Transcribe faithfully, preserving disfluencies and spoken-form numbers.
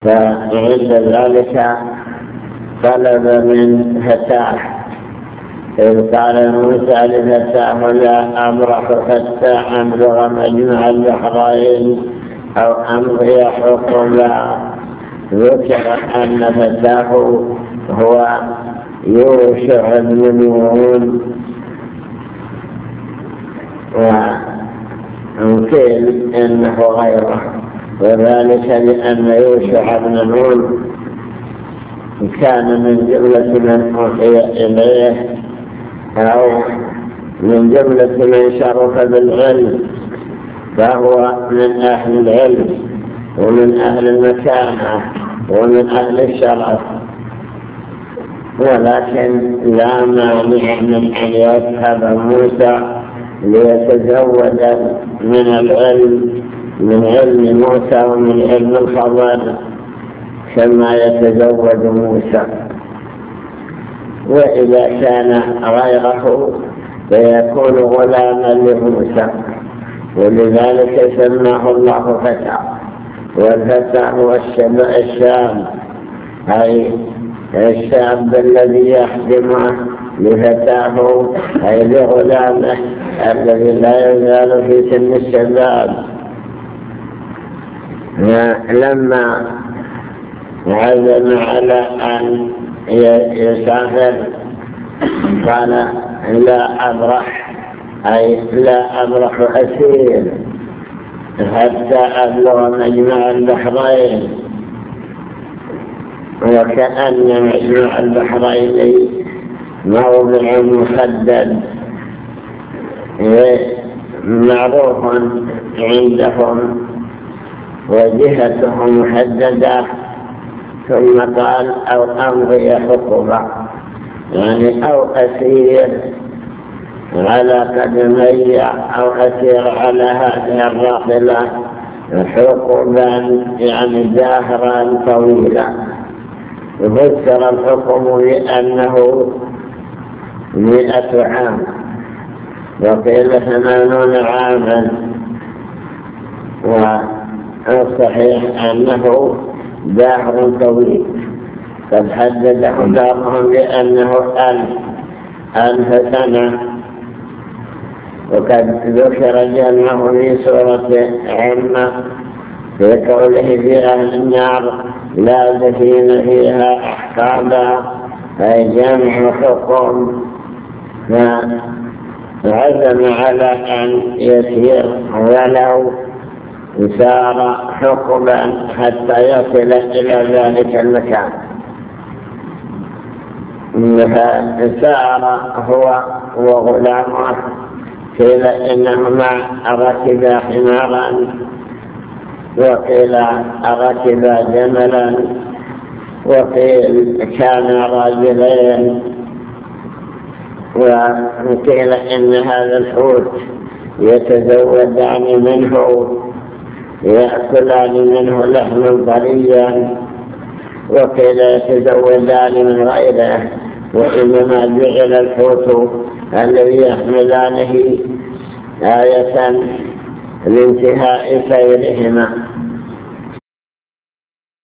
فعند ذلك طلب من فتاه، إذ قال موسى لفتاه لا أبرح حتى أبلغ مجمع البحرين أو أمضي حقبا. ذكر أن فتاه هو يوشع بن نون، وقيل إنه غيره، وذلك لأن يوشع بن نون كان من جملة من أوحي إليه أو من جملة من شرف بالعلم، فهو من أهل العلم ومن أهل المكانة ومن أهل الشرف، ولكن لا مانع من أن يذهب موسى ليتزود من العلم، من علم موسى ومن علم الخبر كما يتزود موسى. وإذا كان غيره فيكون غلاما لموسى، ولذلك سماه الله فتى، والفتى هو الشاب، أي الشاب الذي يخدمه لفتاه أي لغلامه الذي لا يزال في سن الشباب. لما عزم على أن يسافر قال لا أبرح، أي لا أبرح أسير حتى أبلغ مجمع البحرين. وكأن مجمع البحرين موضع محدد معروف عندهم وجهته محددة، ثم قال أو أمضي حقبا، يعني أو أسير على قدمي أو أسير على هذه الراحلة حقبا، يعني دهرا طويلا. فسر الحكم بأنه مئة عام، وقيل ثمانون عاما، والصحيح أنه دهر طويل. قد حدده بعضهم بأنه ألف ألف سنة، وقد ذكر جمعه في سورة عمة في قوله في أهل النار لابثين فيها أحقابا، أي جمع حكم. فعزم على أن يسير ولو سار حقبا حتى يصل إلى ذلك المكان. سار هو وغلامه، قيل إنهما ركبا حمارا، وقيل ركبا جملا، وقيل كانا راجلين، وقيل إن هذا الحوت يتزودان منه، يأكلان منه لحما طريا، وقيل يتزودان من غيره، وإنما جعل الحوت الذي يحملانه آية لانتهاء سيرهما.